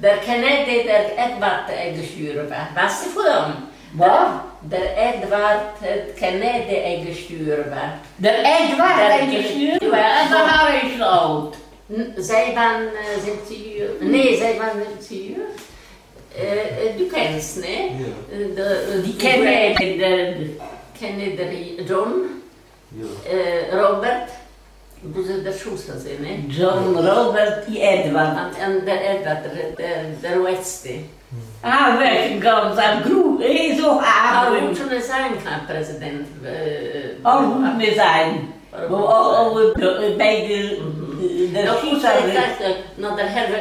Der Kennedy, der Edward gestorben. Weißt du von dem? Was? Der Edward Kennedy gestorben. Der Edward gestorben? Also habe ich laut. Sie waren 70 Jahre. Nee, sie waren 70 Jahre. Du kennst, ne? Ja. Die Kennedy, Kennedy John, Ja. Robert, wo sie der Schuster sind, ne? John Robert die Edward. Und der Edward, der letzte. Ah, weg, ganz am Gru, so Aber haben. muss schon sein, kein Präsident. Auch muss mir sein. Wo beide der Noch Schuster der Herr